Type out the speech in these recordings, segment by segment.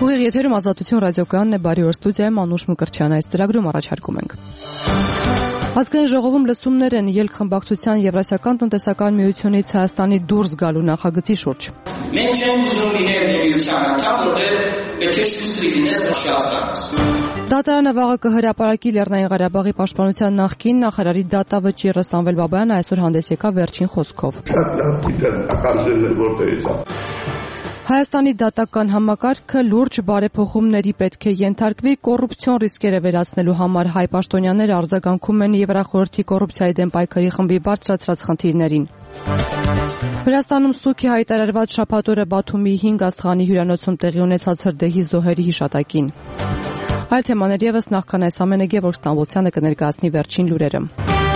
Ուղիղ եթերում Ազատություն ռադիոկայանն է, բարի օր, ստուդիայում Անուշ Մկրտչյան, այս ծրագրում առաջարկում ենք։ Ազգային ժողովում լսումներ են ելքխմբակցության Եվրասիական տնտեսական միությունից Հայաստանի դուրս գալու նախագծի շուրջ։ Մենք չենք ուզում լինել միության անդամ, որտեղ պետք է շուստի լինես Ռուսաստանից։ Դատարանը վաղը կհրապարակի Լեռնային Ղարաբաղի պաշտպանության նախկին նախարարի դատավճիռը Սամվել Բաբայանը այսօր հանդես եկավ վերջին խոսքով։ Հայաստանի դատական համակարգը լուրջ բարեփոխումների պետք է ենթարկվի կոռուպցիոն ռիսկերը վերացնելու համար հայ պաշտոնյաները արձագանքում են Եվրախորհրդի կոռուպցիայի դեմ պայքարի խմբի բարձրացրած խնդիրներին։ Վրաստանում սուգի հայտարարված շաբաթ օրը Բաթումի 5 աստղանի հյուրանոցում տեղի ունեցած հրդեհի զոհերի հիշատակին։ Այլ թեմաներ ևս նախքան այս ամենը Գևորգ Ստամբոլցյանը կներկայացնի վերջին լուրերը։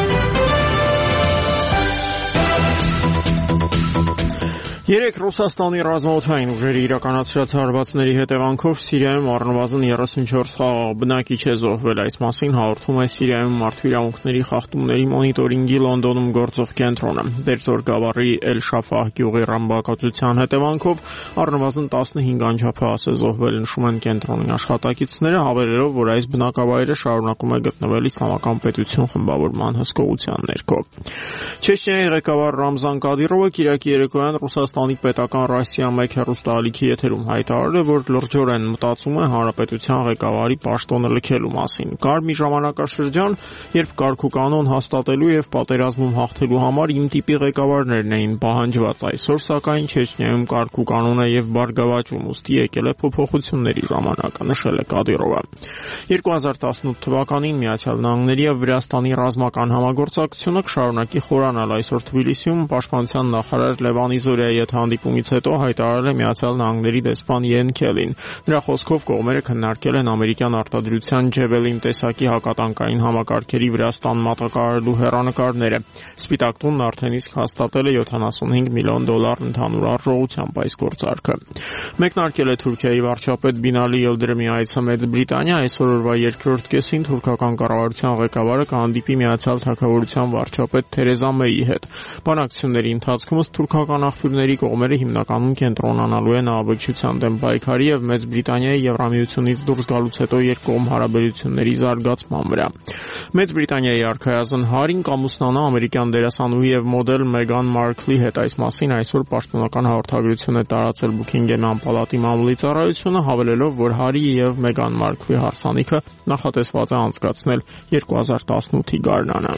Երեք Ռուսաստանի ռազմաօդային ուժերի իրականացրած հարվածների հետևանքով Սիրիայում առնվազն 34 խաղաղ բնակիչ է զոհվել։ Այս մասին հաղորդում է Սիրիայում մարդու իրավունքների խախտումների մոնիտորինգի Լոնդոնում գործող կենտրոնը։ Դերձոր գավառի Էլ-Շաֆահ գյուղի ռմբակոծության հետևանքով առնվազն 15 անչափահաս է զոհվել, նշում են կենտրոնի աշխատակիցները, հավելելով, որ այս բնակավայրը շարունակում է գտնվել Իսլամական պետություն խմբավորման հսկողության ներքո։ Չեչնիայի ղեկավար Ռամզան Կադիրովը Կիրակի երեկոյան Ռուսաստանի պետական Ռասիա 1 հեռուստաալիքի եթերում հայտարարել է, որ լրջորեն մտածում է հանրապետության ղեկավարի պաշտոնը լքելու մասին։ Կար մի ժամանակաշրջան, երբ կարգուկանոն հաստատելու եւ պատերազմում հաղթելու համար իմ տիպի ղեկավարներն էին պահանջված։ Այսօր սակայն Չեչնիայում կարգուկանոնը եւ բարգավաճում ուստի եկել է փոփոխությունների ժամանակը, նշել է Կադիրովը։ 2018 թվականին Միացյալ Նահանգների եւ Վրաստանի ռազմական համագործակցությունը կշարունակի խորանալ։ Այսօր Թբիլիսիում պաշտպանության նախարար Լևանի Զորյայի հետ հանդիպումից հետո հայտարարել է Միացյալ Նահանգների դեսպան Յեն Քելին։ Նրա խոսքով կողմերը քննարկել են ամերիկյան արտադրության Ջևելին տեսակի հակատանկային համակարգերի Վրաստան մատակարարելու հեռանկարները։ Սպիտակ տունն արդեն իսկ հաստատել է $75 միլիոն ընդհանուր արժողությամբ այս գործարքը։ Մեկնարկել է Թուրքիայի վարչապետ Բինալի Յիլդիրիմի այցը Մեծ Բրիտանիա, այսօր օրվա երկրորդ կեսին թուրքական կառավարության ղեկավարը կհանդիպի Միացյալ Թագավորության վարչապետ Թերեզա Մեյի հետ։ Բանակցությունների ընթացքում թուրքական աղբյուրների կողմերը հիմնականում կենտրոնանալու են ահաբեկչության դեմ պայքարի եւ Մեծ Բրիտանիայի Եվրամիությունից դուրս գալուց հետո երկկողմ հարաբերությունների զարգացման վրա։ Մեծ Բրիտանիայի արքայազն Հարին կամուսնանա ամերիկյան դերասանուհի եւ մոդել Մեգան Մարքլի հետ։ Այս մասին այսօր պաշտոնական հաղորդագրություն է տարածել Բուքինգեմյան պալատի մամուլի ծառայությունը, հավելելով, որ Հարի եւ Մեգան Մարքլի հարսանիքը նախատեսված է անցկացնել 2018-ի գարնանը։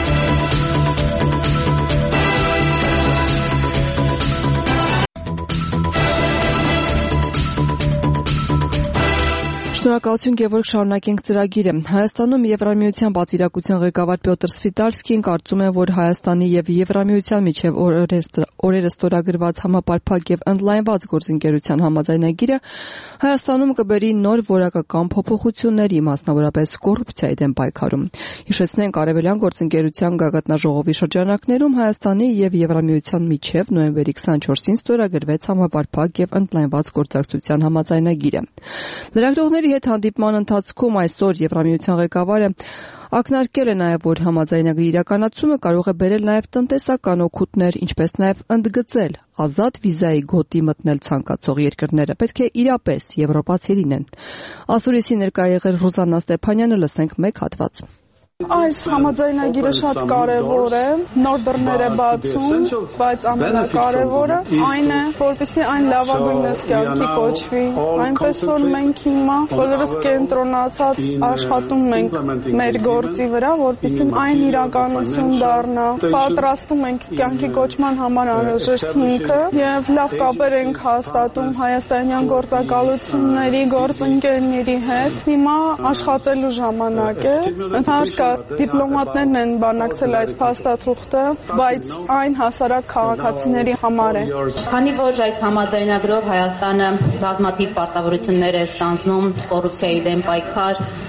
Շնորհակալություն Գևորգ, շարունակենք ծրագիրը։ Հայաստանում Եվրամիության պատվիրակության ղեկավար Պյոտր Սվիտարսկին կարծում է, որ Հայաստանի եւ Եվրամիության միջև օրերս ստորագրված համապարփակ եւ ընդլայնված գործընկերության համաձայնագիրը Հայաստանում կբերի նոր որակական փոփոխությունների, մասնավորապես կոռուպցիայի դեմ պայքարում։ Հիշեցնենք, արևելյան գործընկերության գագաթնաժողովի շրջանակներում Հայաստանի եւ Եվրամիության միջև նոյեմբերի 24-ին ստորագրվեց համապարփակ եւ ընդլայնված գործակցության համաձայնագիրը։ Լրագրողների հետ հանդիպման ընթացքում այսօր Եվրամիության ղեկավարը ակնարկել է նաև, որ համաձայնագրի իրականացումը կարող է բերել նաև տնտեսական օգուտներ, ինչպես նաև ընդգծել ազատ վիզայի գոտի մտնել ցանկացող երկրները պետք է իրապես եվրոպացիներին են։ Ասուրիսի ներկա եղել Ռուզաննա Ստեփանյանը, լսենք մեկ հատված։ Այս համաձայնագիրը շատ կարևոր է, նոր դռներ է բացում, բայց ամենակարևորը այն է, որպեսզի այն լավագույնս կյանքի կոչվի, այնպես որ մենք հիմա բոլորս կենտրոնացած աշխատում ենք մեր գործի վրա, որպեսզի այն իրականություն դառնա, պատրաստում ենք կյանքի կոչման համար անհրաժեշտ հիմքը եւ լավ կապեր ենք հաստատում հայաստանյան գործակալությունների, գործընկերների հետ։ Հիմա աշխատելու ժամանակ է, ընդհանուր դիպլոմատներն են բանակցել այս փաստաթուղթը, բայց այն հասարակ քաղաքացիների համար է։ Քանի որ այս համաձայնագրով Հայաստանը բազմաթիվ պարտավորություններ է ստանձնում կոռուպցիայի դեմ պայքար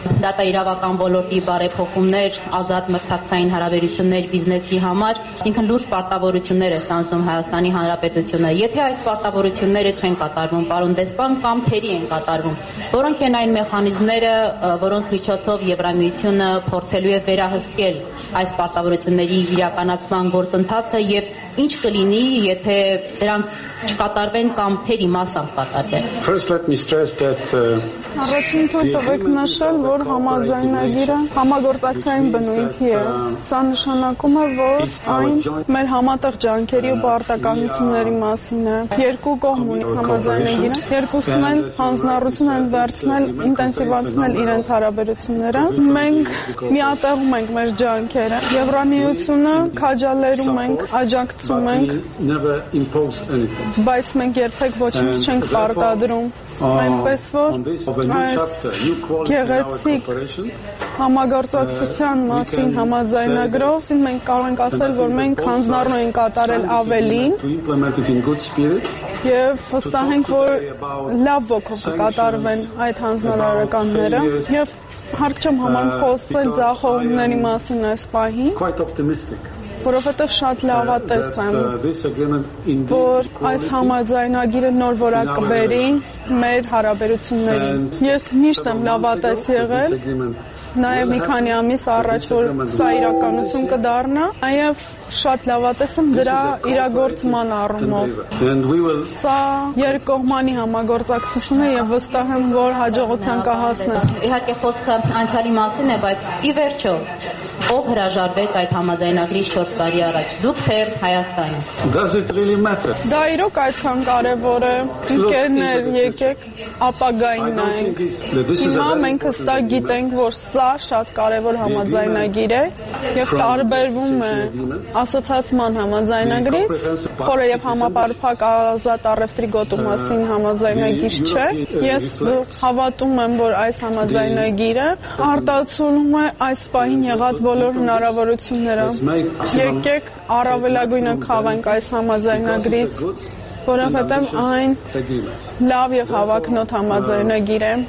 դատաիրավական ոլորտի բարեփոխումներ, ազատ մրցակցային հարաբերություններ բիզնեսի համար, այսինքն լուրջ պարտավորություններ է ստանձնում Հայաստանի Հանրապետությունը։ Եթե այս պարտավորությունները չեն կատարվում, պարոն դեսպան, կամ թերի են կատարվում, որոնք են այն մեխանիզմները, որոնց միջոցով Եվրամիությունը փորձելու է վերահսկել այս պարտավորությունների իրականացման գործընթացը եւ ինչ կլինի, եթե դրանք չկատարվեն կամ թերի մասամբ կատարվեն։ Առաջին թույլ տվեք նշել, որ համաձայնագիրը համագործակցային բնույթի է։ Սա նշանակում է, որ այն մեր համատեղ ջանքերի ու պարտականությունների մասին է։ Երկու կողմ ունի համաձայնագիրը, երկուսն էլ հանձնառություն են վերցնել, ինտենսիվացնել իրենց հարաբերությունները։ Մենք միատեղում ենք մեր ջանքերը։ Եվրամիությունը քաջալերում ենք, աջակցում ենք, բայց մենք երբեք ոչինչ չենք պարտադրում, այնպես որ այս գեղեցիկ համագործակցության մասին համաձայնագրով մենք կարող ենք ասել, որ մենք հանձնառու ենք կատարել ավելին եւ վստահ ենք, որ լավ ոգով կկատարվեն այդ հանձնարարականները եւ հարկ չեմ համարում խոսել ձախողումների մասին այս պահին, որովհետև շատ լավատես եմ, որ այս համաձայնագիրը նոր որակ կբերի մեր հարաբերություններին։ Ես միշտ եմ լավատես եղել, նաև մի քանի ամիս առաջ, որ սա իրականություն կդառնա, նաև շատ լավատես եմ դրա իրագործման առումով։ Սա երկկողմանի համագործակցություն է եւ վստահ եմ, որ հաջողության կհասնենք։ Իհարկե խոսքը անցյալի մասին է, բայց ի վերջո ով հրաժարվեց այդ համաձայնագրից 4 տարի առաջ, դուք թե Հայաստանը։ Դա իրոք այդքան կարևոր է։ Ընկերներ, եկեք ապագային նայենք։ Հիմա մենք հստակ գիտենք, որ սա շատ կարևոր համաձայնագիր է եւ տարբերվում է ասոցիացիան համաձայնագրից, որը եւ համապարփակ ազատ առևտրի գոտու մասին համաձայնագիր չէ։ Ես հավատում եմ, որ այս համաձայնագիրը արտացոլում է այս պահին եղած բոլոր հնարավորությունները։ Եկեք առավելագույնը քաղենք այս համաձայնագրից, որովհետև այն լավ եւ հավակնոտ համաձայնագիր է։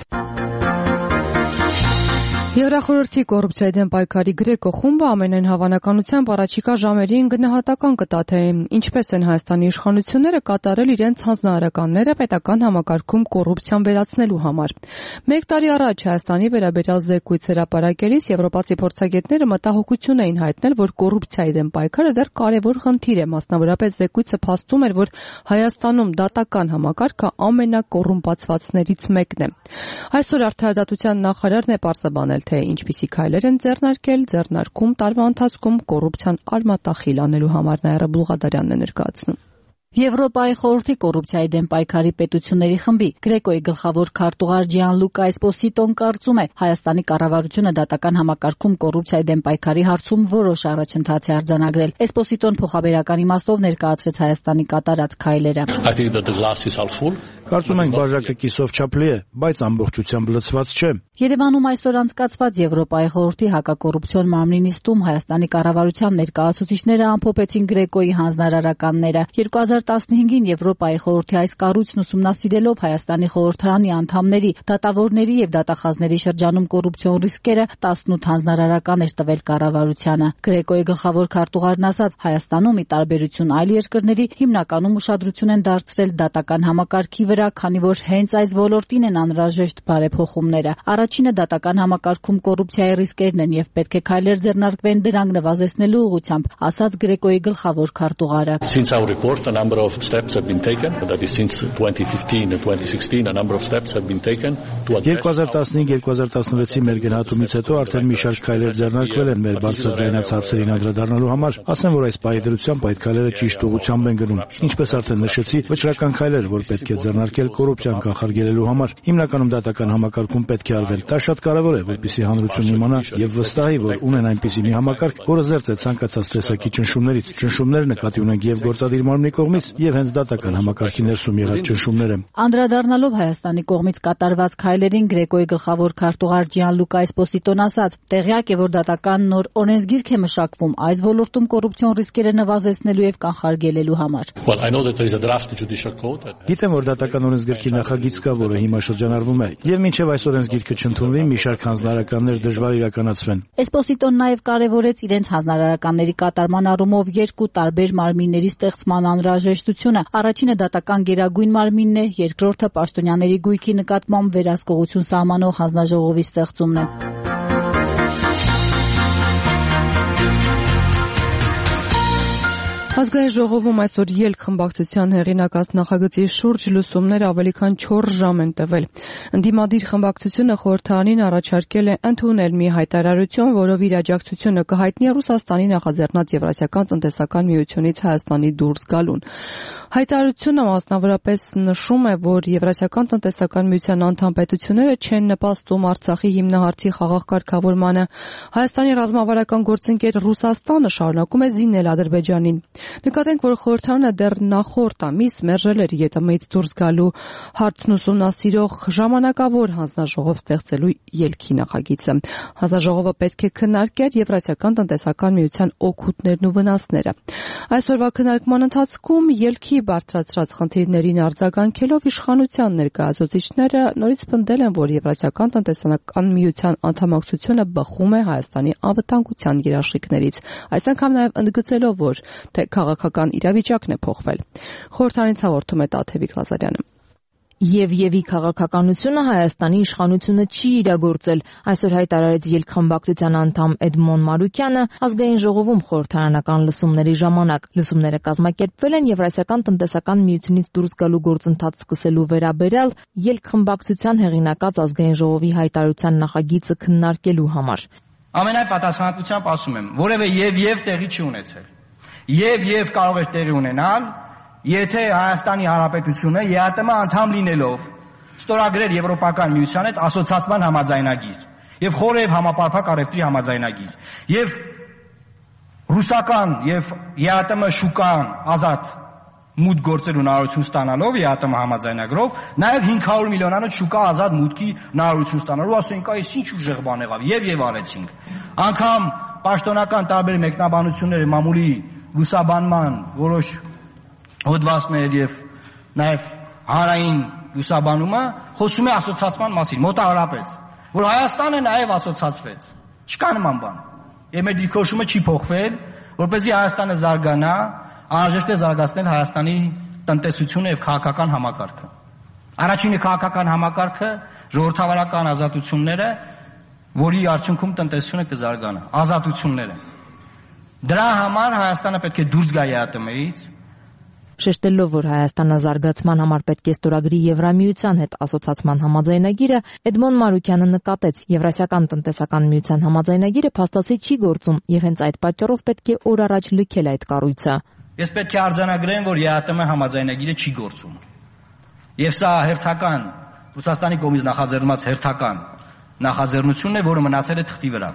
Եվրախորհրդի կոռուպցիայի դեմ պայքարի Գրեկո խումբը ամենայն հավանականությամբ առաջիկա ժամերին գնահատական կտա, թե ինչպես են Հայաստանի իշխանությունները կատարել իրենց հանձնարարականները պետական համակարգում կոռուպցիան վերացնելու համար։ 1 տարի առաջ Հայաստանի վերաբերյալ զեկույց հրապարակելիս եվրոպացի փորձագետները մտահոգություն էին հայտնել, որ կոռուպցիայի դեմ պայքարը դեռ կարևոր խնդիր է, մասնավորապես զեկույցը փաստում էր, որ Հայաստանում դատական համակարգը ամենակոռումպացվածներից մեկն է։ Այսօր արդարադատության նախարարն է պարզաբանել, թե ինչպիսի քայլեր են ձեռնարկում տարվա ընթացքում կոռուպցիան արմատախիլ անելու համար։ Նաիրա Բուլղադարյանն է ներկայացնում։ Եվրոպայի խորհրդի կոռուպցիայի դեմ պայքարի պետությունների խմբի Գրեկոյի գլխավոր քարտուղար Ջիանլուկա Էսպոսիտոն կարծում է, Հայաստանի կառավարությունը դատական համակարգում կոռուպցիայի դեմ պայքարի հարցում որոշ առաջընթաց է արձանագրել։ Էսպոսիտոն փոխաբերական իմաստով ներկայացրեց Հայաստանի կատարած քայլերը։ Կարծում ենք բաժակը կիսով չափլի է, բայց ամբողջությամբ լցված չէ։ Երևանում այսօր անցկացված Եվրոպայի խորհրդի հակակոռուպցիոն մարմնի նիստում Հայաստանի կառավարության ներկայացուցիչները ամփոփեցին Գրեկոյի հանձնարարականները։ 2015-ին Եվրոպայի խորհրդի այս կառույցն ուսումնասիրելով Հայաստանի խորհրդարանի անդամների, դատավորների եւ դատախազների շրջանում կոռուպցիոն ռիսկերը 18 հանձնարարական էր տվել կառավարությանը։ Գրեկոյի գլխավոր քարտուղարն ասաց, Հայաստանում ի տարբերություն այլ երկրների հիմնականում ուշադրություն են դարձրել դատական համակարգի վրա, քանի որ հենց այս ոլորտին են անհրաժեշտ բարեփոխումները։ Առաջինը դատական համակարգում կոռուպցիայի ռիսկերն են եւ պետք է քայլեր ձեռնարկվեն դրանք նվազեցնելու ուղղությամբ, ասաց Գրեկոյի գլխավոր քարտուղարը։ A number of steps have been taken, that is since 2015 and 2016 a number of steps have been taken to address 2015-2016-ի մեր գնահատումից հետո արդեն մի շարք քայլեր ձեռնարկվել են մեր բարձրաձայնած հարցերին անդրադառնալու համար։ Ասեմ, որ այս պահի այդ քայլերը ճիշտ ուղղությամբ են գնում։ Ինչպես արդեն նշեցի, վճռական քայլեր, որ պետք է ձեռնարկել կոռուպցիան կանխարգելելու համար, հիմնականում դատական համակարգում պետք է արվել։ Դա շատ կարևոր է, որպեսզի հանրությունն իմանա եւ վստահի, որ ունեն այնպիսի մի համակարգ, որը զերծ է ցանկացած տեսակի ճնշումներից։ Ճնշումներ նկատի ունենք եւ գործադիր մարմնի կողմից եւ հենց դատական համակարգի ներսում եղած ճնշումները։ Անդրադառնալով Հայաստանի կողմից կատարված քայլերին Գրեկոյի գլխավոր քարտուղար Ջիանլուկա Էսպոսիտոն ասաց. «Տեղյակ է, որ դատական նոր օրենսգիրք է մշակվում այս ոլորտում կոռուպցիոն ռիսկերը նվազեցնելու եւ կանխարգելելու համար»։ Գիտեմ, որ դատական օրենսգրքի նախագիծ կա, որը հիմա շրջանառվում է, եւ մինչեւ այս օրենսգիրքը չընդունվի, մի շարք հանձնարարականներ դժվար իրականացվեն։ Էսպոսիտոն նաեւ կարեւորեց իրենց հանձնարարականների կատարման առումով երկու տարբեր մարմինների ստեղծման անհրաժեշտությունը։ Առաջինը դատական գերագույն մարմինն է, երկրորդը պաշտոնյաների գույքի նկատմամբ վերահսկողություն սահմանող հանձնաժողովի ստեղծումն է։ Ազգային ժողովում այսօր ելք խմբակցության հեղինակած նախագծի շուրջ լուսումներ ավելի քան 4 ժամ են տվել։ Ընդդիմադիր խմբակցությունը խորհրդարանին առաջարկել է ընդունել մի հայտարարություն, որով իր աջակցությունը կհայտնի Ռուսաստանի նախաձեռնած Եվրասիական տնտեսական միությունից Հայաստանի դուրս գալուն։ Հայտարարությունը մասնավորապես նշում է, որ Եվրասիական տնտեսական միության անդամ պետությունները չեն նպաստում Արցախի հիմնահարցի խաղաղ կարգավորմանը։ Հայաստանի ռազմավարական գործընկեր Ռուսաստանը շարունակում է զինել Ադրբեջանին։ Նկատենք, որ խորհրդարանը դեռ նախորդ ամիս մերժել էր ԵՏՄ-ից դուրս գալու հարցն ուսումնասիրող ժամանակավոր հանձնաժողով ստեղծելու ելքի նախագիծը։ Հանձնաժողովը պետք է քննարկեր Եվրասիական տնտեսական միության օգուտներն ու վնասները։ Այսօրվա քննարկման ընթացքում ելքի բարձրացրած խնդիրներին արձագանքելով իշխանության ներկայացուցիչները նորից պնդել են, որ Եվրասիական տնտեսական միության անդամակցությունը բխում է Հայաստանի անվտանգության երաշխիքներից։ Այս անգամ նաև ընդգծելով, որ քաղաքական իրավիճակն է փոխվել։ Խորհրդարանից հաղորդում է Տաթևիկ Ղազարյանը։ Եվի քաղաքականությունը Հայաստանի իշխանությունը չի իրագործել, այսօր հայտարարեց ելք խմբակցության անդամ Էդմոն Մարուկյանը ազգային ժողովում խորհրդարանական լսումների ժամանակ։ Լսումները կազմակերպվել են Եվրասիական տնտեսական միությունից դուրս գալու գործընթաց սկսելու վերաբերյալ ելք խմբակցության հեղինակած ազգային ժողովի հայտարարության նախագիծը քննարկելու համար։ Ամենայն պատասխանատվությամբ ասում եմ, որևէ եւ տեղի չի ունեցել։ Եվ կարող է տեղի ունենալ, եթե Հայաստանի Հանրապետությունը ԵԱՏՄ անդամ լինելով ստորագրեր Եվրոպական միության հետ ասոցիացման համաձայնագիր եւ խորհրդ համապարփակ առևտրի համաձայնագիր եւ ռուսական եւ ԵԱՏՄ շուկան ազատ մուտք գործելու հնարավորություն ստանալով ԵԱՏՄ համաձայնագրով նաեւ 500 միլիոնանոց շուկա ազատ մուտքի հնարավորություն ստանալու ասենք այս ինչ ուժեղ բան եղավ եւ արեցինք անգամ պաշտոնական տարբեր մեկնաբանությունները մամուլի լուսաբանման որոշ հոդվածներ եւ նաեւ հանրային լուսաբանումը խոսում է ասոցիացման մասին մոտավորապես որ Հայաստանը նաեւ ասոցիացվեց չկա նման բան եւ մեր դիրքորոշումը չի փոխվել որպեսզի Հայաստանը զարգանա անհրաժեշտ է զարգացնել Հայաստանի տնտեսությունը եւ քաղաքական համակարգը առաջինը քաղաքական համակարգը ժողովրդավարական ազատությունները որի արդյունքում տնտեսությունը կզարգանա ազատությունները դրա համար Հայաստանը պետք է դուրս գա ԵԱՏՄ-ից Շեշտելով, որ Հայաստանը զարգացման համար պետք է ստորագրի Եվրամիության հետ ասոցիացման համաձայնագիրը, Էդմոն Մարուկյանը նկատեց, Եվրասիական տնտեսական միության համաձայնագիրը փաստացի չի գործում եւ հենց այդ պատճառով պետք է օր առաջ լքել այդ կառույցը։ Ես պետք է արձանագրեմ, որ ԵԱՏՄ համաձայնագիրը չի գործում։ Եվ սա հերթական Ռուսաստանի կողմից նախաձեռնված հերթական նախաձեռնությունն է, որը մնացել է թղթի վրա։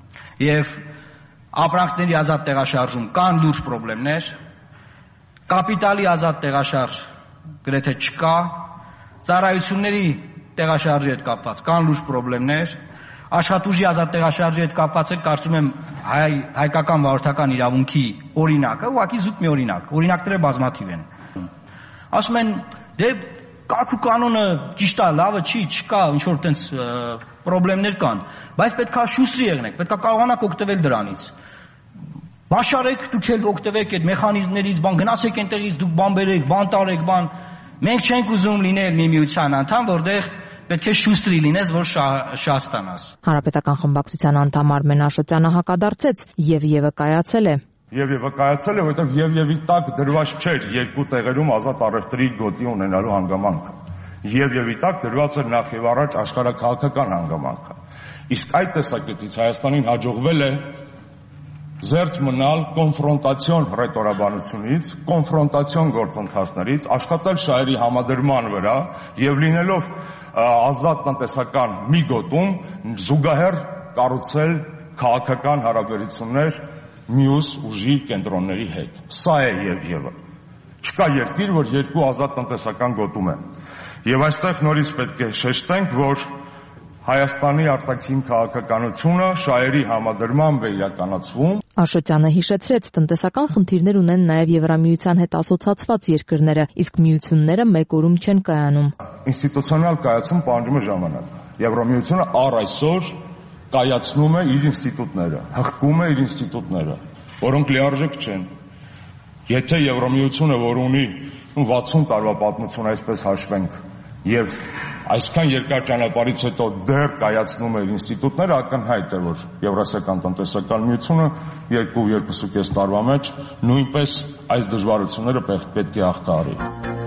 Եվ ապրանքների ազատ տեղաշարժում կան լուրջ խնդիրներ, կապիտալի ազատ տեղաշարժ գրեթե չկա, ծառայությունների տեղաշարժի հետ կապված կան լուրջ խնդիրներ, աշխատուժի ազատ տեղաշարժի հետ կապված էլ կարծում եմ հայկական վարորդական իրավունքի օրինակը, ուղղակի զուտ մի օրինակ, օրինակները բազմաթիվ են։ Ասում են, դե կարգ ու կանոնը ճիշտ է, լավը չի, չկա, ինչ որ տենց խնդիրներ կան, բայց պետք է շուստրի եղնեք, պետք է կարողանաք օգտվել դրանից։ Բաշարեք, դուք էլ օգտվեք այդ մեխանիզմներից, բան գնացեք այնտեղից, դուք բան բերեք, բան տարեք, բան։ Մենք չենք ուզում լինել մի միության անդամ, որտեղ պետք է շուստրի լինես, որ շահ ստանաս։ Հանրապետական խմբակցության անդամ Արմեն Աշոտյանը հակադարձեց Եվը կայացել է։ Եվը կայացել է, որովհետև Եվի տակ դրված չէր երկու տեղերում ազատ առևտրի գոտի ունենալու հանգամանքը։ Եվի տակ դրված էր նախ եւ առաջ աշխարհաքաղաքական հանգամանքը։ Իսկ այդ տեսակետից Հայաստանին հաջողվել է զերծ մնալ կոնֆրոնտացիոն ռետորաբանությունից, կոնֆրոնտացիոն գործընթացներից, աշխատել շահերի համադրման վրա եւ լինելով ազատ տնտեսական մի գոտում զուգահեռ կառուցել քաղաքական հարաբերություններ մյուս ուժի կենտրոնների հետ։ Սա է Եվը։ Չկա երկիր, որ երկու ազատ տնտեսական գոտում է։ Եվ այստեղ նորից պետք է շեշտենք, որ Հայաստանի արտաքին քաղաքականությունը շահերի համադրմամբ է իրականացվում։ Աշոտյանը հիշեցրեց, տնտեսական խնդիրներ ունեն նաև Եվրամիության հետ ասոցացված երկրները, իսկ միությունները մեկ օրում չեն կայանում։ Ինստիտուցիոնալ կայացում պահանջում է ժամանակ։ Եվրամիությունը առ այսօր կայացնում է իր ինստիտուտները, հղկում է իր ինստիտուտները, որոնք լիարժեք չեն։ Եթե Եվրամիությունը, որ ունի 60 տարվա պատմություն, այսպես հաշվենք, եւ այսքան երկար ճանապարհից հետո դեռ կայացնում է իր ինստիտուտները, ակնհայտ է, որ Եվրասիական տնտեսական միությունը 2-2.5 տարվա մեջ նույնպես այս դժվարությունները պետք է հաղթահարի։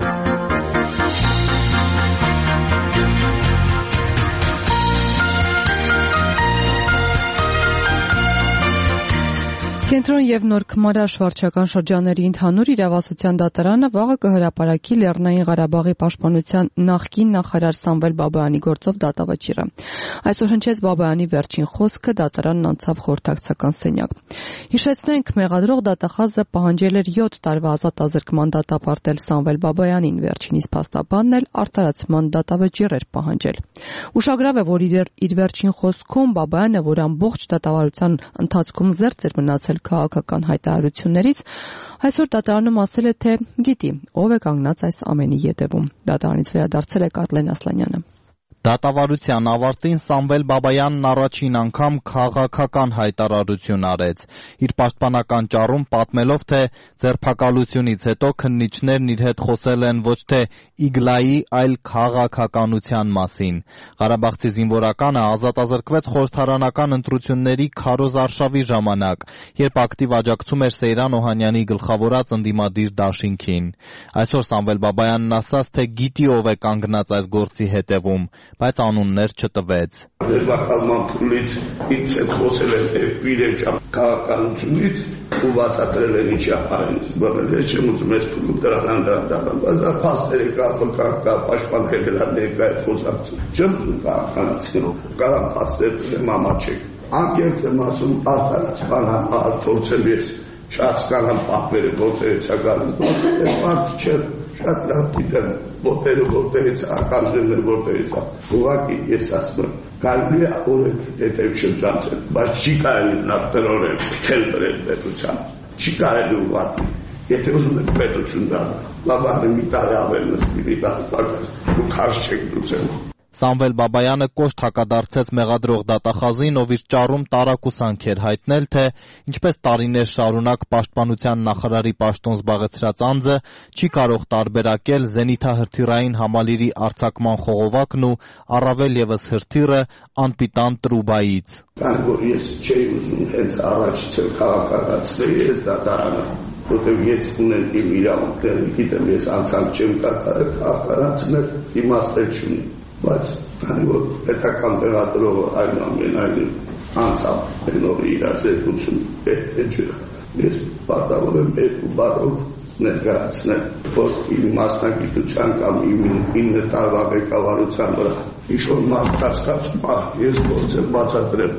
Կենտրոն եւ Նոր Քմարաշ վարչական շրջանների ընդհանուր իրավասության դատարանը վաղը կհրապարակի Լեռնային Ղարաբաղի պաշտպանության նախկին նախարար Սամվել Բաբայանի գործով դատավճիռը։ Այսօր հնչեց Բաբայանի վերջին խոսքը, դատարանն անցավ խորհրդակցական սենյակ։ Հիշեցնենք, մեղադրող դատախազը պահանջել էր 7 տարվա ազատ ազրկման դատապարտել Սամվել Բաբայանին, վերջինիս փաստաբանն էլ արդարացման դատավճիռ էր պահանջել։ Ուշագրավ է, որ իր վերջին խոսքում Բաբայանը, որ ամբողջ դատավարության ընթացքում զերծ էր մնացել քաղաքական հայտարարություններից, այսօր դատարանում ասել է, թե գիտի, ով է կանգնած այս ամենի ետևում։ Դատարանից վերադարձել է Կարլեն Ասլանյանը։ Դատավարության ավարտին Սամվել Բաբայանն առաջին անգամ քաղաքական հայտարարություն արեց։ Իր պաշտպանական ճառում պատմելով, թե ձերբակալությունից հետո քննիչներն իր հետ խոսել են ոչ թե Իգլայի, այլ քաղաքականության մասին։ Ղարաբաղցի զինվորականը ազատազրկվեց խորհրդարանական ընտրությունների քարոզ արշավի ժամանակ, երբ ակտիվ աջակցում էր Սեյրան Օհանյանի գլխավորած ընդդիմադիր դաշինքին։ Այսօր Սամվել Բաբայանն ասաց, թե գիտի ով է կանգնած այս գործի հետևում, բայց անուններ չտվեց։ Ձերբակալման փուլից ինձ հետ խոսել են երեք քաղաքականությունից ու բացատրել են ինչի ապարենից, բայց ես չեմ ուզում այս փուլում դրան բայց փաստերը կա պաշտպանել ներկայ խոսակցություն։ Չեմ ուզում քաղաքականացնել, կարամ փաստեր դեմ ամաչեք։ Անկեղծ եմ ասում, արդարացման համար փորձեմ ես չհասկանամ պատմերը որտեղից է գալիս, այս մարդը չէ, շատ լավ գիտեմ, որտեղից է, ականջներն որտեղից է։ Ուղղակի ես ասում եմ, կարելի է օրենք հետև շրջանցել, բայց չի կարելի նախտրորեն թել բրել պետության, չի կարելի ուղղակի։ Եթե ուզում եք պետություն դառնալ, լավանը մի տարի ավել նստի, մի տարի պակաս, դուք հարց չեք լուծել։ Սամվել Բաբայանը կոշտ հակադարձեց մեղադրող դատախազին, ով իր ճառում տարակուսանք էր հայտնել, թե ինչպես տարիներ շարունակ պաշտպանության նախարարի պաշտոն զբաղեցրած անձը չի կարող տարբերակել զենիթահրթիռային համալիրի արձակման խողովակն ու առավել ևս հրթիռը անպիտան տրուբայից։ Քանի որ ես չէի ուզում հենց առաջից քաղաքականացնել ես դատարանը, որտեղ ես ունեմ իմ իրավունքները, գիտեմ ես անցանք չեմ քաղաքականացնել, իմաստ չունի։ Բայց քանի որ պետական տեղադրողը այնուամենայնիվ անցավ նոր իրազեկություն պետք է ջրը, ես պարտավոր եմ երկու բառով ներկայացնել, որ իմ մասնագիտության կամ իմ տարվա ղեկավարության վրա ինչ-որ մարդ կասկածում ես գործ եմ բացատրել։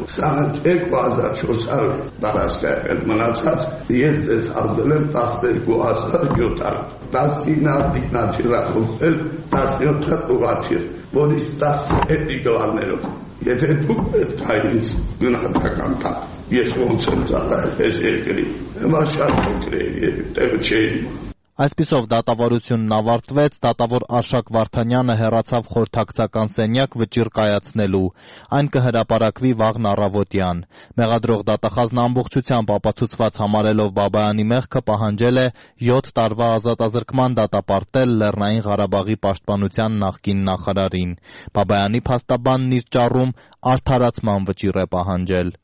22,400 տարածքայել մնացած, ես ձեզ հասել եմ 12,700, 19 տիկնաչիրախովել, 17 ուղաթիր, որից 10 էտիկլաններով։ Եթե դուք պետք է ինձ գնահատական տաք, ես ոնց եմ ծառայել այս երկրի, հիմա շատ փոքր է եւ տեղը չէի։ Այսպիսով դատավարությունն ավարտվեց, դատավոր Արշակ Վարդանյանը հեռացավ խորհրդակցական սենյակ վճիռ կայացնելու։ Այն կհրապարակվի վաղն առավոտյան։ Մեղադրող դատախազն ամբողջությամբ ապացուցված համարելով Բաբայանի մեղքը պահանջել է 7 տարվա ազատազրկման դատապարտել Լեռնային Ղարաբաղի պաշտպանության նախկին նախարարին։ Բաբայանի փաստաբանն իր ճառում արդարացման վճիռ է պահանջել։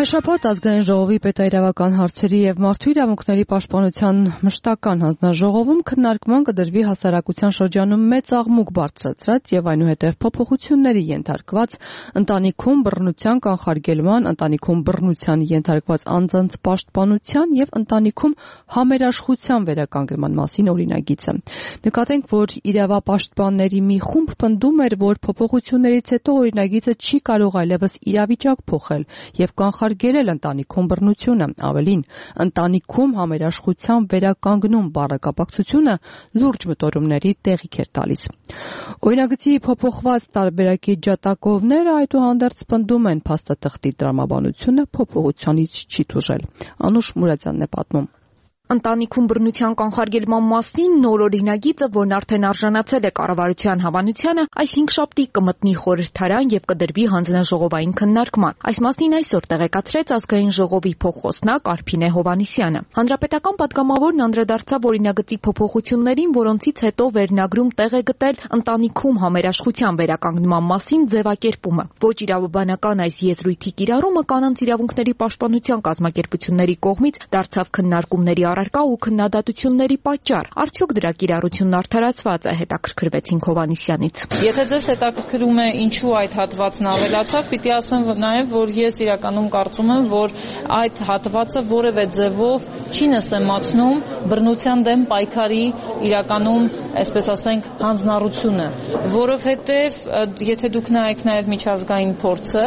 Հայ-Շաբաթ ազգային ժողովի պետաիրավական հարցերի եւ մարդու իրավունքների պաշտպանության մշտական հանձնաժողովում քննարկման կդրվի հասարակության շրջանում մեծ աղմուկ բարձրացրած եւ այնուհետեւ փոփոխությունների ենթարկված ընտանիքում բռնության կանխարգելման, ընտանիքում բռնության ենթարկված անձանց պաշտպանության եւ ընտանիքում համերաշխության վերականգնման մասին օրինագիծը։ Նկատենք, որ իրավապաշտպանների մի խումբ պնդում էր, որ փոփոխություններից հետո օրինագիծը չի կարող այլևս իրավիճակ փոխել եւ կանխարգելել ընտանիքում բռնությունը, ավելին, ընտանիքում համերաշխության վերականգնում բառը կապակցությունը լուրջ մտորումների տեղիք էր տալիս։ Օրինագծի փոփոխված տարբերակի ջատագովները այդուհանդերձ պնդում են փաստաթղթի տրամաբանությունը փոփոխությունից չի տուժել։ Անուշ Մուրադյանն է պատմում։ Ընտանիքում բռնության կանխարգելման մասին նոր օրինագիծը, որն արդեն արժանացել է կառավարության հավանությանը, այս հինգշաբթի կմտնի խորհրդարան եւ կդրվի հանձնաժողովային քննարկման։ Այս մասին այսօր տեղեկացրեց ազգային ժողովի փոխխոսնակ Արփինե Հովհաննիսյանը։ Հանրապետական պատգամավորն անդրադարձավ օրինագծի փոփոխություններին, որոնցից հետո վերնագրում տեղ է գտել ընտանիքում համերաշխության վերականգնման մասին ձևակերպումը։ Ոչ իրավաբանական այս եզրույթի կիրառումը կանանց իրավունքների պաշտպանության կազմակերպությունների կողմից դարձավ քննարկումների առարկա ու քննադատությունների պատճառ։ Արդյոք դրա կիրառությունն արդարացված է, հետաքրքրվեցինք Հովհաննիսյանից։ Եթե ձեզ հետաքրքրում է ինչու այդ հատվածն ավելացավ, պիտի ասեմ նաև, որ ես իրականում կարծում եմ, որ այդ հատվածը որևէ ձևով չի նսեմացնում բռնության դեմ պայքարի իրականում, այսպես ասենք, հանձնառությունը, որովհետև եթե դուք նայեք նաև միջազգային փորձը,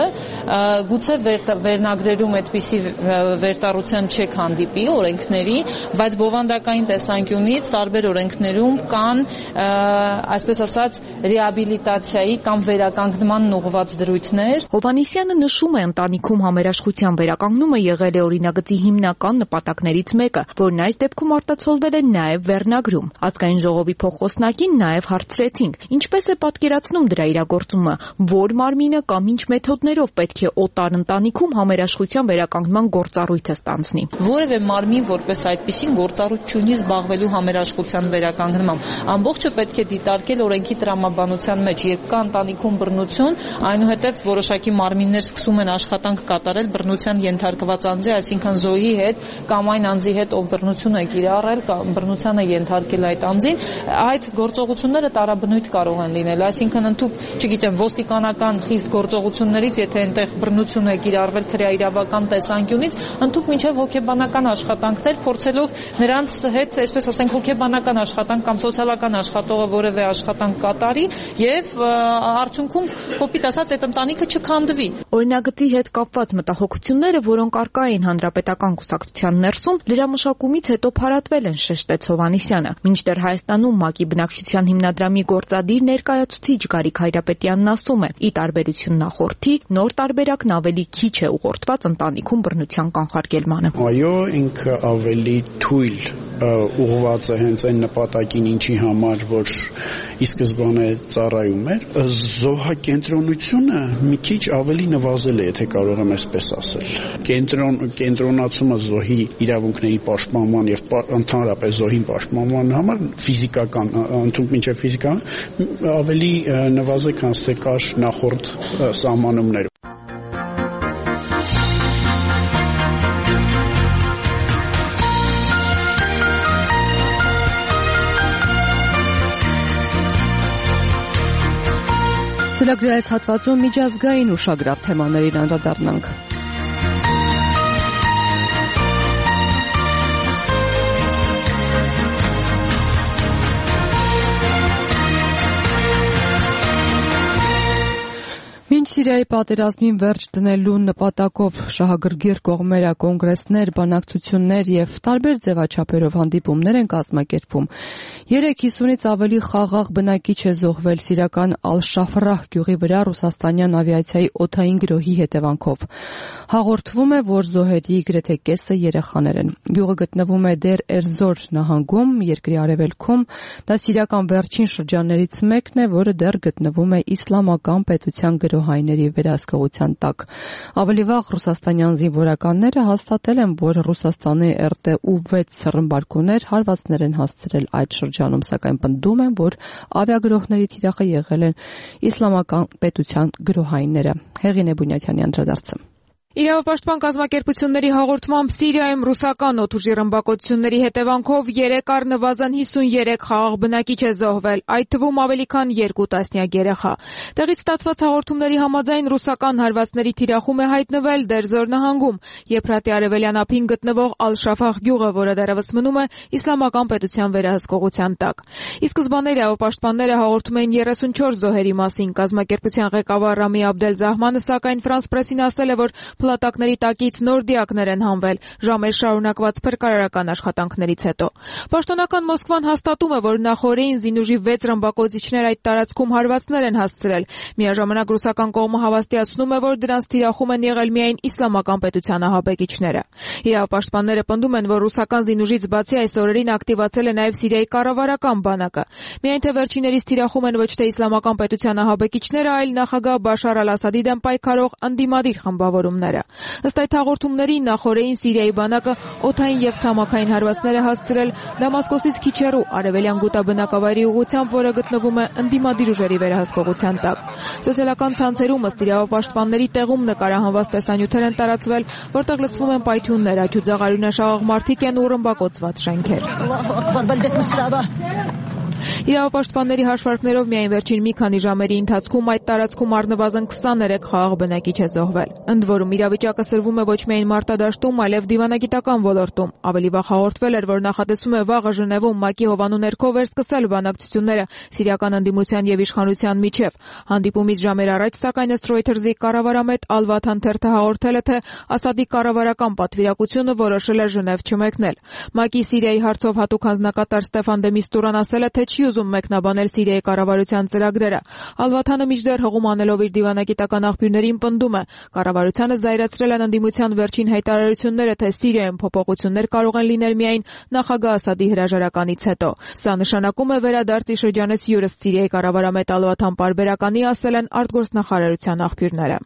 գուցե վերնագրերում այդպիսի վերտառության չեք հանդիպի օրենքների, բայց բովանդակային տեսանկյունից տարբեր օրենքներում կան, այսպես ասած, ռեաբիլիտացիայի կամ վերականգնման ուղղված դրույթներ։ Հովհաննիսյանը նշում է, ընտանիքում համերաշխության վերականգնումը եղել է օրինագծի հիմնական նպատակներից մեկը, որն այս դեպքում արտացոլվել է նաև վերնագրում։ Ազգային ժողովի փոխխոսնակին նաև հարցրեցինք, ինչպես է պատկերացնում դրա իրագործումը, որ մարմինը կամ ինչ մեթոդներով պետք է օտար ընտանիքում համերաշխության վերականգնման գործառույթը ստանձնի։ Որևէ մարմին որպես այդպիսին գործառույթ չունի զբաղվելու համերաշխության վերականգնմամբ։ Ամբողջը պետք է դիտարկել օրենքի տրամաբանության մեջ, երբ կա ընտանիքում բռնություն, այնուհետև որոշակի մարմիններ սկսում են աշխատանք կատարել բռնության ենթարկված անձի, այսինքն զոհի հետ կամ այն անձի հետ, ով բռնություն է կիրառել կամ բռնության է ենթարկել այդ անձին, այդ գործողությունները տարաբնույթ կարող են լինել, այսինքն ընդհանուր, չգիտեմ, ոստիկանական խիստ գործողություններից, եթե այնտեղ բռնություն է կիրառվել քրեաիրավական տեսանկյունից, ընդհանուր մինչև հոգեբանական աշխատանքներ փորձելով նրանց հետ, այսպես ասենք, հոգեբանական աշխատանք կամ սոցիալական աշխատողը որևէ աշխատանք կատարի եւ արդյունքում կոպիտ ասած այդ ընտանիքը չքանդվի։ Օրինագծի հետ կապված մտահոգությունները, որոնք առկա էին հանրապետական կուսակցության ներսում, լրամշակումից հետո փարատվել են, շեշտեց Հովհաննիսյանը։ Մինչդեռ Հայաստանում ՄԱԿ-ի բնակչության հիմնադրամի գործադիր ներկայացուցիչ Գարիկ Հայրապետյանն ասում է, ի տարբերություն նախորդի, նոր տարբերակն ավելի քիչ է ուղղորդված ընտանիքում բռնության կանխարգելմանը։ Այո, ինքը ավելի թույլ ուղղված է հենց այն նպատակին, ինչի համար որ ի սկզբանե ծառայում էր, զոհակենտրոնությունը մի քիչ ավելի նվազել է, եթե կարող եմ այսպես ասել։ Կենտրոնացումը զոհի իրավունքների պաշտպանման եւ ընդհանրապես զոհին պաշտպանման համար ֆիզիկական, ընդհանուր մինչև ֆիզիկական ավելի նվազ է, քան թե կար նախորդ սահմանումներով։ Ծրագրի այս հատվածում միջազգային ուշագրավ թեմաներին անդրադառնանք։ Մինչ Սիրիայի պատերազմին վերջ դնելու նպատակով շահագրգիռ կողմերը կոնգրեսներ, բանակցություններ եւ տարբեր ձևաչափերով հանդիպումներ են կազմակերպում։ 350-ից ավելի խաղաղ բնակիչ է զոհվել սիրիական Ալ-Շաֆրահ գյուղի վրա ռուսաստանյան ավիացիայի օդային գրոհի հետևանքով։ Հաղորդվում է, որ զոհերի գրեթե կեսը երեխաներ են։ Գյուղը գտնվում է Դեր Էրզոր նահանգում, երկրի արևելքում։ Դա սիրիական վերջին շրջաններից մեկն է, որը դեռ գտնվում է իսլամական պետության գրոհայինների վերահսկողության տակ։ Ավելի վաղ ռուսաստանյան զինվորականները հաստատել են, որ Ռուսաստանի RTU-6 սռնբարկուներ հարվածներ են հասցրել այդ շրջանում, սակայն պնդում են, որ ավիագրոհների թիրախը եղել են իսլամական պետության գրոհայինները։ Հեղինե Բունյաթյանի անդրադարձը։ Իրավապաշտպան կազմակերպությունների հաղորդմամբ Սիրիայում ռուսական օդուժի ռմբակոծությունների հետևանքով 3 առնվազն 53 խաղաղ բնակիչ է զոհվել, այդ թվում ավելի քան 2 տասնյակ երեխա։ Տեղից ստացված հաղորդումների համաձայն ռուսական հարվածների թիրախում է հայտնվել Դերզոր նահանգում, Եփրատի արևելյան ափին գտնվող Ալ-Շաֆախ գյուղը, որը դեռևս մնում է իսլամական պետության վերահսկողության տակ։ Ի սկզբանե իրավապաշտպանները հաղորդում էին 34 զոհերի մասին։ Կազմակերպության ղեկավար Ռամի Աբդել Զահմանը սակայն Ֆրանս պրեսին ասել է, որ փլատակների տակից նոր դիակներ են հանվել ժամեր շարունակված փրկարարական աշխատանքներից հետո։ Պաշտոնական Մոսկվան հաստատում է, որ նախօրեին զինուժի 6 ռմբակոծիչներ այդ տարածքում հարվածներ են հասցրել։ Միաժամանակ ռուսական կողմը հավաստիացնում է, որ դրանց թիրախում են եղել միայն իսլամական պետության ահաբեկիչները։ Իրավապաշտպանները պնդում են, որ ռուսական զինուժից բացի այս օրերին ակտիվացել է նաև Սիրիայի կառավարական բանակը։ Միայն թե վերջիներիս թիրախում են ոչ թե իսլամական պետության ահաբեկիչները, այլ նախագահ Բաշար Ալ-Ասադի դեմ պայքարող ընդդիմադիր խմբավորումները։ Ըստ այդ հաղորդումների նախօրեին Սիրիայի բանակը օդային եւ ցամաքային հարվածներ է հասցրել Դամասկոսից քիչ հեռու արևելյան Գուտա բնակավայրի ուղղությամբ, որը գտնվում է ընդդիմադիր ուժերի վերահսկողության տակ։ Սոցիալական ցանցերում ըստ իրավապաշտպանների տեղում նկարահանված տեսանյութեր են տարածվել, որտեղ լսվում են պայթյուններ, աջուձաղարյունաշաղող մարդիկ են ու ռմբակոծված շենքեր։ Իրավապաշտպանների հաշվարկներով միայն վերջին մի քանի ժամերի ընթացքում այդ տարածքում առնվազն 23 խաղաղ բնակիչ է զոհվել։ Ընդ որում իրավիճակը սրվում է ոչ միայն մարտադաշտում, այլև դիվանագիտական ոլորտում։ Ավելի վաղ հաղորդվել էր, որ նախատեսում է վաղը Ժնևում ՄԱԿ-ի հովանու ներքո վերսկսել բանակցությունները սիրիական ընդդիմության եւ իշխանության միջև։ Հանդիպումից ժամեր առաջ, սակայն ըստ Reuters-ի կառավարամետ Ալ-Վաթան թերթը հաղորդել է, թե Ասադի կառավարական պատվիրակությունը որոշել է Ժնև չմեկնել։ ՄԱԿ-ի Սիրիայի հարցով հատուկ հանձնակատար Ստեֆան դե Միստուրան ասել է, թե չի ուզում մեկնաբանել Սիրիայի կառավարության ծրագրերը։ Ալ-Վաթանը մինչդեռ հողում անելով իր դիվանագիտական աղբյուրներին պնդում է, կառավարությանը զայրացրել են ընդդիմության վերջին հայտարարությունները, թե Սիրիայում փոփոխություններ կարող են լինել միայն նախագահ Ասադի հրաժարականից հետո։ Սա նշանակում է վերադարձի շրջանից յուրս Սիրիայի կառավարամետ Ալ-Վաթան պարբերականի, ասել են արտգործնախարարության աղբյուրները։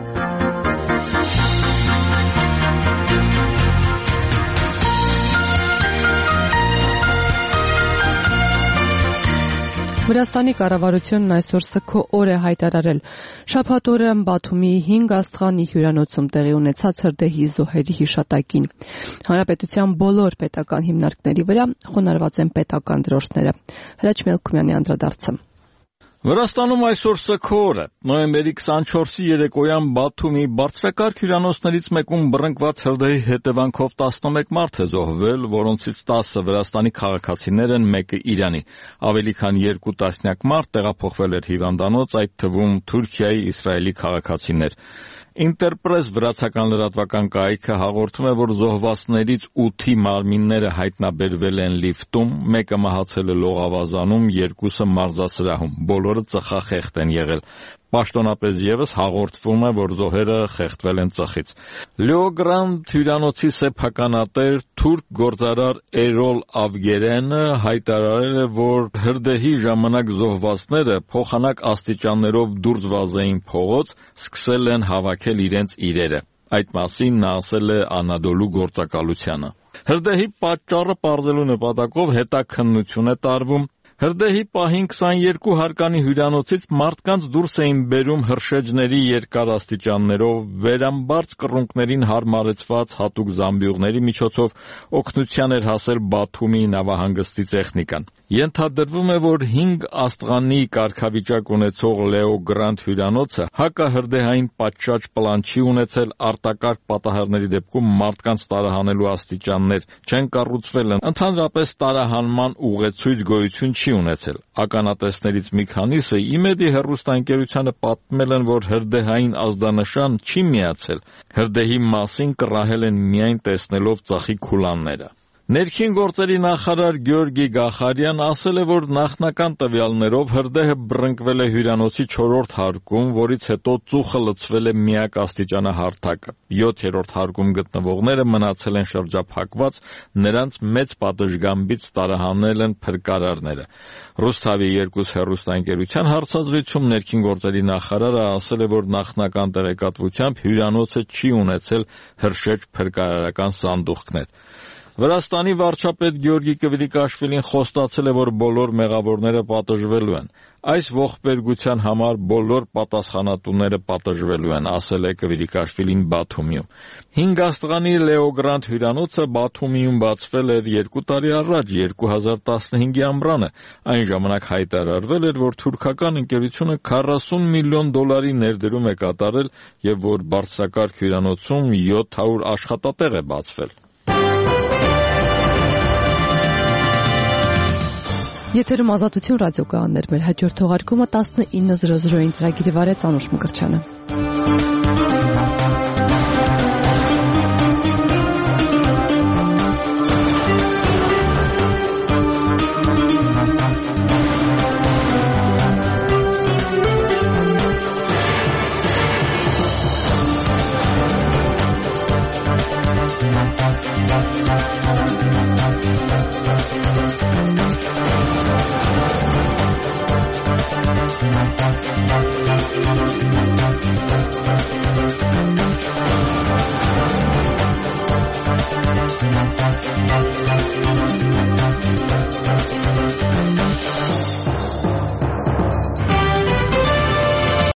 Վրաստանի կառավարությունն այսօր սգո օր է հայտարարել։ Շաբաթ օրը Բաթումի 5 աստղանի հյուրանոցում տեղի ունեցած հրդեհի զոհերի հիշատակին։ Հանրապետության բոլոր պետական հիմնարկների վրա խոնարհված են պետական դրոշները։ Հրաչ Մելքումյանի անդրադարձը։ Վրաստանում այսօր սգո օր է։ Նոյեմբերի 24-ի երեկոյան Բաթումի բարձրակարգ հյուրանոցներից մեկում բռնկված հրդեհի հետևանքով 11 մարդ է զոհվել, որոնցից 10-ը Վրաստանի քաղաքացիներ են, մեկը Իրանի։ Ավելի քան 2 տասնյակ մարդ տեղափոխվել էր հիվանդանոց, այդ թվում Թուրքիայի, Իսրայելի քաղաքացիներ։ Ինտերպրես վրացական լրատվական կայքը հաղորդում է, որ զոհվածներից 8-ի մարմինները հայտնաբերվել են լիֆտում, մեկը մահացել է լողավազանում, 2-ը մարզասրահում, բոլորը ծխախեղտ են եղել։ Պաշտոնապես ևս հաղորդվում է, որ զոհերը խեղդվել են ծխից։ Լեոգրանդ հյուրանոցի սեփականատեր թուրք գործարար Էրոլ Ավգերենը հայտարարել է, որ հրդեհի ժամանակ զոհվածները փոխանակ աստիճաններով դուրս վազեին փողոց, սկսել են հավաքել իրենց իրերը։ Այդ մասին նա ասել է Անադոլու գործակալությանը։ Հրդեհի պատճառը պարզելու նպատակով հետաքննություն է տարվում։ Հրդեհի պահին 22 հարկանի հյուրանոցից մարդկանց դուրս էին բերում հրշեջների երկար աստիճաններով, վերամբարձ կռունկներին հարմարեցված հատուկ զամբյուղների միջոցով օգնության էր հասել Բաթումի նավահանգստի տեխնիկան։ Ենթադրվում է, որ 5 աստղանի կարգավիճակ ունեցող Լեոգրանդ հյուրանոցը հակահրդեհային պատշաճ պլան չի ունեցել, արտակարգ պատահարների դեպքում մարդկանց տարահանելու աստիճաններ չեն կառուցվել, ընդհանրապես տարահանման ուղեցույց գոյություն չի ունեցել։ Ականատեսներից մի քանիսը ԻՄԵԴ-ի հեռուստաընկերությանը պատմել են, որ հրդեհային ազդանշան չի միացել։ Հրդեհի մասին կռահել են միայն տեսնելով ծխի քուլանները։ Ներքին գործերի նախարար Գյորգի Գախարյան ասել է, որ նախնական տվյալներով հրդեհը բռնկվել է հյուրանոցի 4-րդ հարկում, որից հետո ծուխը լցվել է միակ աստիճանահարթակը։ 7-րդ հարկում գտնվողները մնացել են շրջափակված, նրանց մեծ պատշգամբից տարահանել են փրկարարները։ Ռուսթավի 2 հեռուստաընկերության հարցազրույցում ներքին գործերի նախարարը ասել է, որ նախնական տեղեկատվությամբ հյուրանոցը չի ունեցել հրշեջ փրկարարական սանդուղքներ։ Վրաստանի վարչապետ Գյորգի Կվրիկաշվիլին խոստացել է, որ բոլոր մեղավորները պատժվելու են։ Այս ողբերգության համար բոլոր պատասխանատուները պատժվելու են, ասել է Կվրիկաշվիլին Բաթումիում։ 5 աստղանի Լեոգրանդ հյուրանոցը Բաթումիում բացվել էր 2 տարի առաջ, 2015-ի ամռանը։ Այն ժամանակ հայտարարվել էր, որ թուրքական ընկերությունը 40 միլիոն դոլարի ներդրում է կատարել եւ որ բարձրակարգ հյուրանոցում 700 աշխատատեղ է բացվել։ Եթերում Ազատություն ռադիոկայաններ, մեր հաջորդ թողարկումը 19:00-ին ծրագիրի վարեց Անուշ Մկրտչյանը։ Thank you.